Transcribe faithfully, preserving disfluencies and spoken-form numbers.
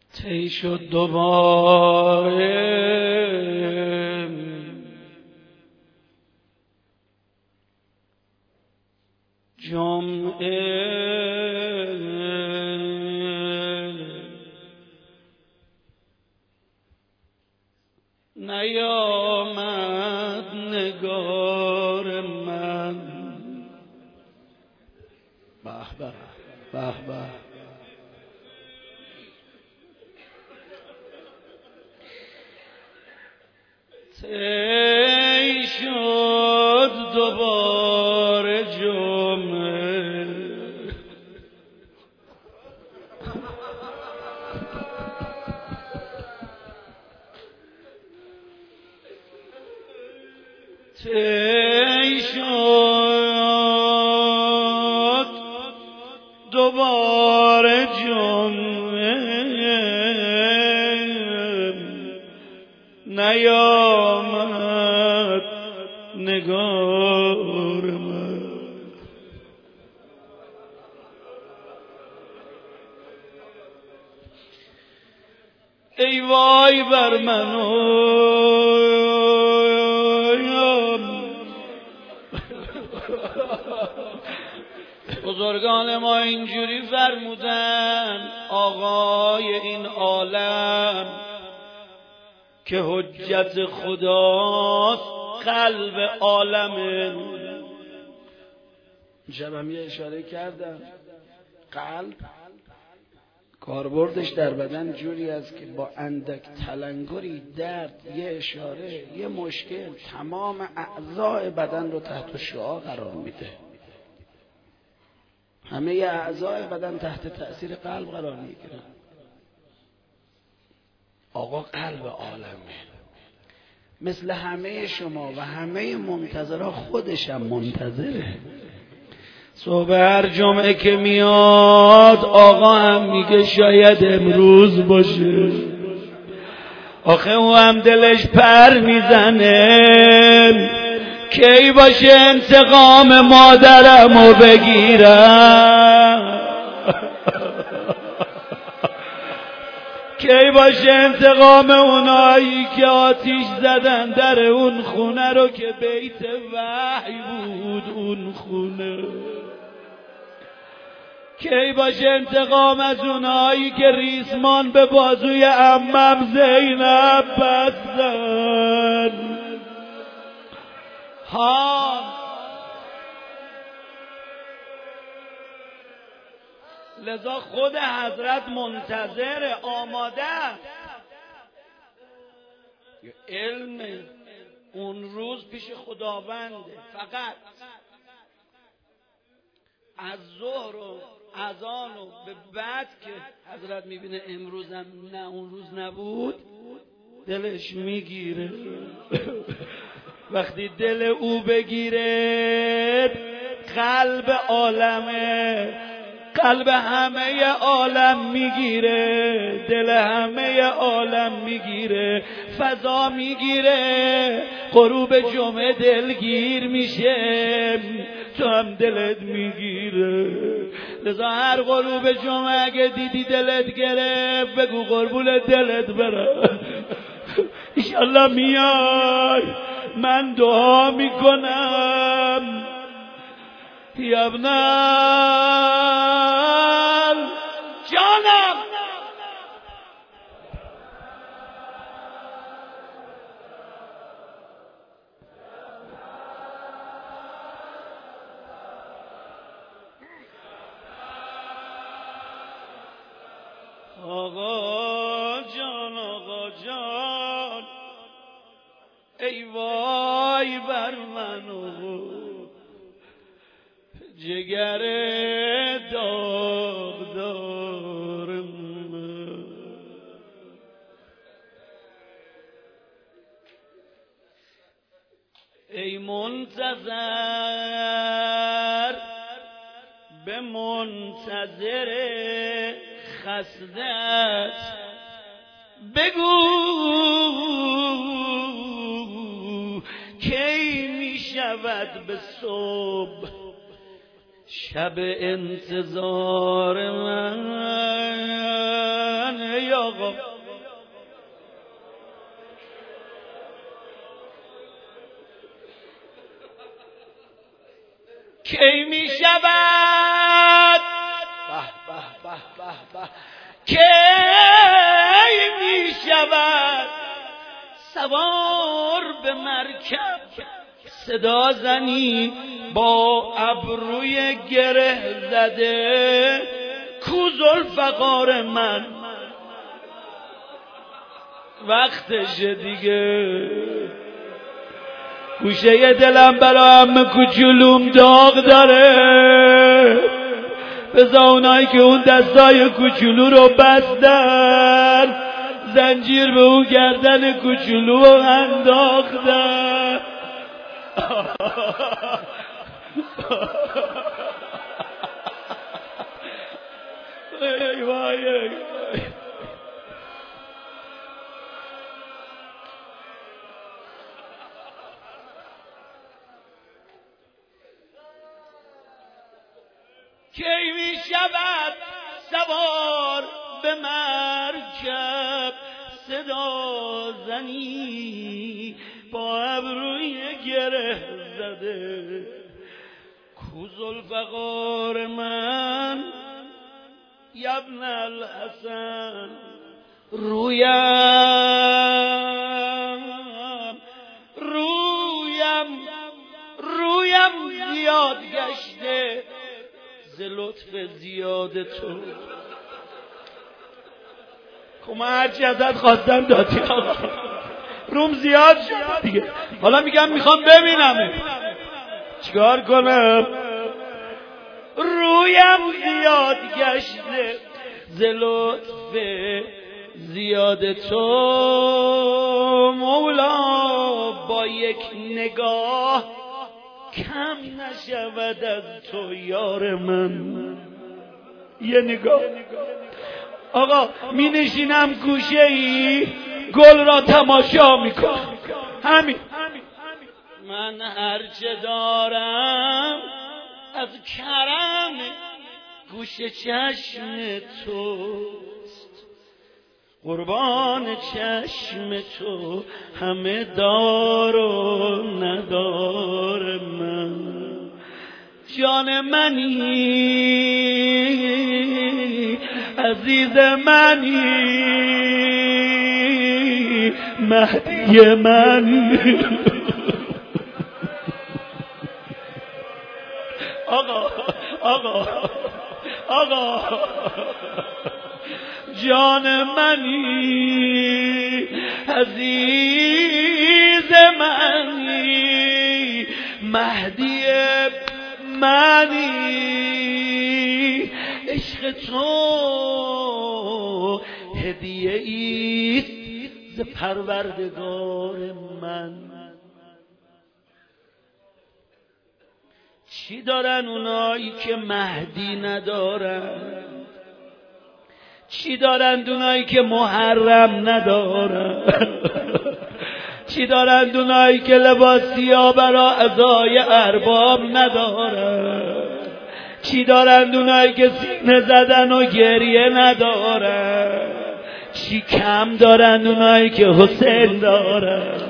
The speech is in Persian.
تی شد دوباره جمعه نیامد نگار من. به به به به تی شد دوباره جمعه تی شد دوباره جمعه نیامد نگار من. ای وای بر من بزرگان ما اینجوری فرمودن آقای این عالم که حجت خداست قلب عالمه. شب هم یه اشاره کردم قلب کاربردش در بدن جوری است که با اندک تلنگری درد یه اشاره یه مشکل تمام اعضای بدن رو تحت شعاع قرار میده. همه اعضای بدن تحت تأثیر قلب قرار میگیرن. آقا قلب عالمه، مثل همه شما و همه منتظرها خودشم منتظره. صبح هر جمعه که میاد آقا هم میگه شاید امروز باشه. آخه او هم دلش پر میزنه کی باشه انتقام مادرمو بگیرم، کی باشه انتقام اونایی که آتیش زدن در اون خونه رو که بیت وحی بود. اون خونه کی باشه انتقام از اونایی که ریسمان به بازوی عمم زینب بستن. ها لذا خود حضرت منتظر آماده علم اون روز پیش خداونده. فقط از ظهر و اذان و به بعد که حضرت میبینه امروزم نه اون روز نبود دلش میگیره. وقتی دل او بگیره قلب عالمه، قلب همه عالم میگیره، دل همه عالم میگیره، فضا میگیره. غروب جمعه دلگیر میشه، تو هم دلت میگیره. لذا هر غروب جمعه اگه دیدی دلت گرفت بگو قربون دلت برم انشالله میای. من دعا میکنم یا ابنال جانم آقا جان آقا جان ای وای بر من جگر داغدارم. ای منتظر به منتظر خستت بگو کی می شود به صبح شب انتظار من. یا آقا. کی می شود به به به به به کی می شود سوار به مرکب صدا زنی با ابروی گره زده کو ذوالفقار من وقتش دیگه گوشه دلم برا عمه کوچولوم داغ داره بذار اونایی که اون دستای کوچولو رو بستن زنجیر به اون گردن کوچولو انداختن ای وای ای کی می شود سوار به مرکب صدا زنی با ابروی گره زده کو ذوالفقار من یبن الحسن رویم رویم رویم زیاد گشته ز لطف زیاد تو کما هرچی ازت خواستم دادی آقا روم زیاد شد دیگه حالا میگم میخوام ببینم چیکار کنم رویم زیاد گشته ز لطف زیاد تو مولا با یک نگاه کم نشود از تو یار من یه نگاه آقا می نشینم گوشه ای گل را تماشا میکنم همین من هرچه دارم از کرم گوش چشم توست قربان چشم تو همه دار و ندار من جان منی عزیز منی مهدی منی آقا آقا آقا جان منی عزیز منی مهدی منی عشق تو هدیه ایست ز پروردگار من چی دارن اونایی که مهدی ندارن چی دارن اونایی که محرم ندارن چی دارن اونایی که لباسیا برا عزای ارباب ندارن چی دارن اونایی که سینه زدن و گریه ندارن چی کم دارن اونایی که حسین دارن